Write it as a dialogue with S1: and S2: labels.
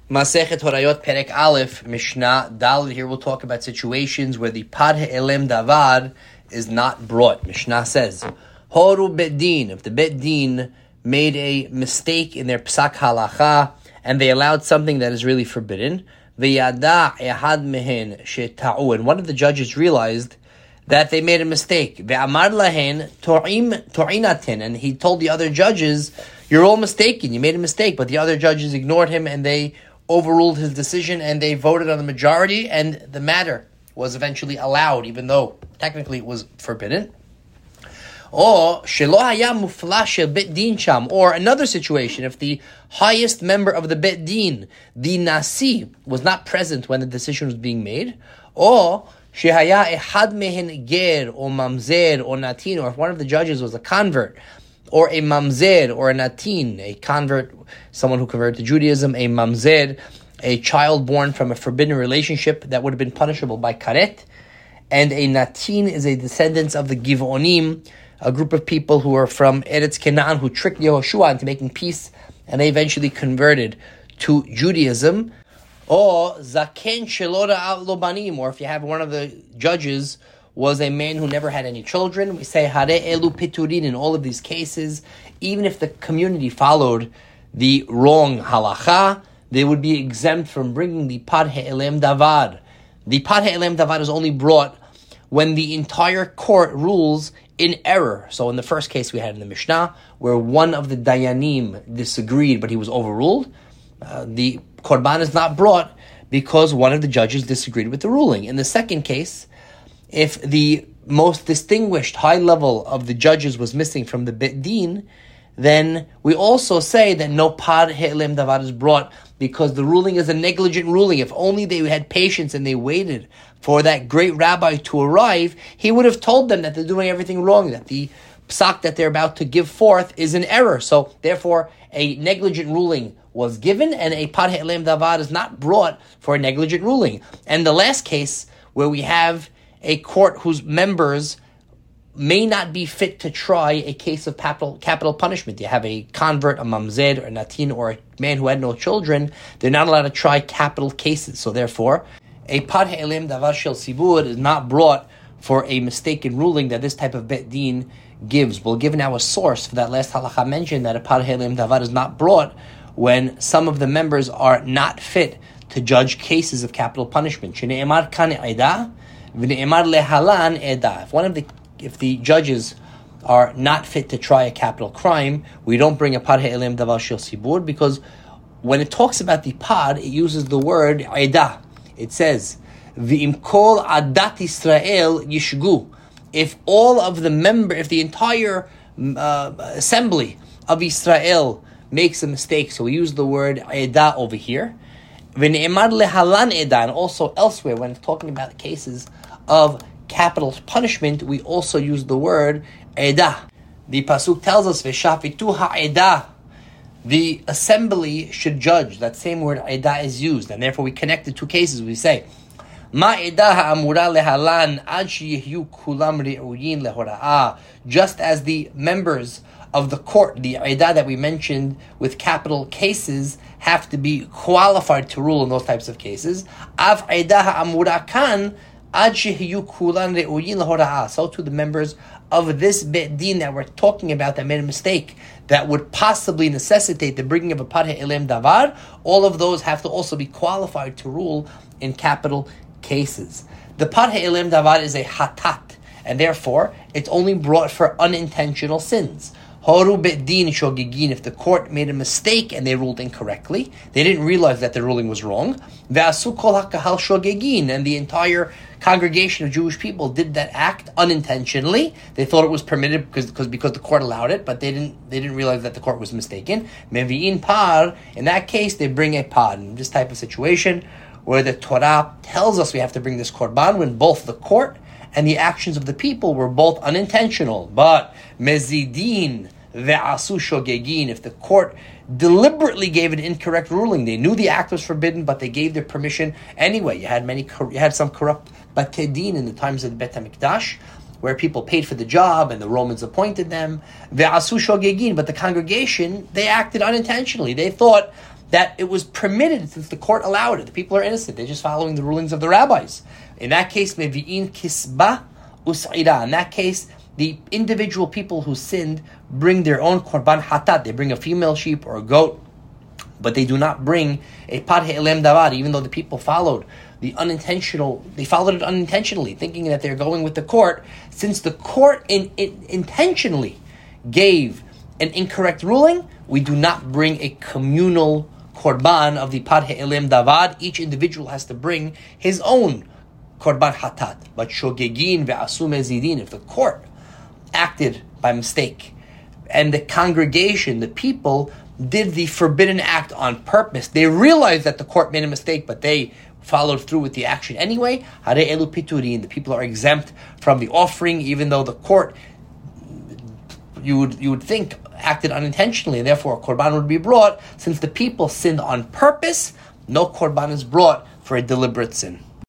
S1: Masechet Horayot Perek Aleph Mishnah Daled. Here we'll talk about situations where the Pad Ha'elem Davar is not brought. Mishnah says, Horu Bet Din, if the Bet Din made a mistake in their Psak Halacha and they allowed something that is really forbidden, V'yada Ehad Mehen Sheta'u, and one of the judges realized that they made a mistake. Ve'amar lahen to'inatin, and he told the other judges, you're all mistaken, you made a mistake, but the other judges ignored him and they overruled his decision and they voted on the majority and the matter was eventually allowed, even though technically it was forbidden. Or shelo haya mufla shel bet din sham, or another situation, if the highest member of the bet din, the nasi, was not present when the decision was being made, or shehaya ehad mehen ger or mamzer or natin, or if one of the judges was a convert, or a mamzer or a natin, a convert, someone who converted to Judaism, a mamzer, a child born from a forbidden relationship that would have been punishable by karet, and a natin is a descendant of the Giv'onim, a group of people who are from Eretz Canaan who tricked Yehoshua into making peace, and they eventually converted to Judaism. Or zaken shelo ra'ah lo banim, or if you have one of the judges was a man who never had any children, we say hare elu piturin in all of these cases. Even if the community followed the wrong halacha, they would be exempt from bringing the Pad Ha'elem Davar. The Pad Ha'elem Davar is only brought when the entire court rules in error. So in the first case we had in the Mishnah, where one of the Dayanim disagreed, but he was overruled, the Korban is not brought because one of the judges disagreed with the ruling. In the second case, if the most distinguished high level of the judges was missing from the Bet Din, then we also say that no Pad Ha'elem Davar is brought because the ruling is a negligent ruling. If only they had patience and they waited for that great rabbi to arrive, he would have told them that they're doing everything wrong, that the psak that they're about to give forth is an error. So therefore, a negligent ruling was given and a Pad Ha'elem Davar is not brought for a negligent ruling. And the last case, where we have a court whose members may not be fit to try a case of capital punishment. You have a convert, a mamzed, or a natin, or a man who had no children. They're not allowed to try capital cases. So therefore, a Pad Ha'elem Davar shel Sibur is not brought for a mistaken ruling that this type of Bet Din gives. We'll give now a source for that last halacha mentioned that a Pad Ha'elem Davar is not brought when some of the members are not fit to judge cases of capital punishment. Shne'emar kan edah, v'ne'emar lehalan edah. If the judges are not fit to try a capital crime, we don't bring a Pad Ha'elem Davar shel Sibur, because when it talks about the Pad, it uses the word edah. It says, V'im kol adat Yisrael yishgu. If the entire assembly of Israel makes a mistake, so we use the word edah over here. V'ne'emar lehalan edah, and also elsewhere when talking about the cases of capital punishment, we also use the word edah. The pasuk tells us, V'shafitu ha'edah, the assembly should judge. That same word edah is used, and therefore we connect the two cases. We say, Ma edah ha'amura lehalan ad sheyehyu kulam re'uyin lehora'ah. Just as the members of the court, the edah that we mentioned with capital cases, have to be qualified to rule in those types of cases. Av edah ha'amura kan ad sheyehyu kulam re'uyin lehora'ah. So to the members of this Bet Din that we're talking about that made a mistake that would possibly necessitate the bringing of a Pad Ha'elem Davar, all of those have to also be qualified to rule in capital cases. The Pad Ha'elem Davar is a hatat, and therefore it's only brought for unintentional sins. Horu Bet Din shogigin, if the court made a mistake and they ruled incorrectly, they didn't realize that the ruling was wrong. Ve'asu kol hakahal shogigin, and the entire congregation of Jewish people did that act unintentionally. They thought it was permitted because the court allowed it, but they didn't realize that the court was mistaken. Mevi'in par, in that case, they bring a Pad. In this type of situation, where the Torah tells us we have to bring this korban, when both the court and the actions of the people were both unintentional. But mezidin ve'asu shogegin, if the court deliberately gave an incorrect ruling, they knew the act was forbidden, but they gave their permission anyway. You had some corrupt batei din in the times of the Bet HaMikdash, where people paid for the job and the Romans appointed them. Ve'asu shogegin, but the congregation, they acted unintentionally. They thought that it was permitted since the court allowed it. The people are innocent. They're just following the rulings of the rabbis. In that case, mevi'in kisba us'ira. In that case, the individual people who sinned bring their own korban hatat. They bring a female sheep or a goat, but they do not bring a pad he'elem davar, even though the people followed they followed it unintentionally, thinking that they're going with the court. Since the court intentionally gave an incorrect ruling, we do not bring a communal korban of the pad he'elem davar. Each individual has to bring his own korban hatat. But shogegin ve'asu mezidin, if the court acted by mistake and the congregation, the people, did the forbidden act on purpose, they realized that the court made a mistake, but they followed through with the action anyway, hare elu piturin, the people are exempt from the offering, even though the court, you would think, acted unintentionally, and therefore a korban would be brought. Since the people sinned on purpose, no korban is brought for a deliberate sin.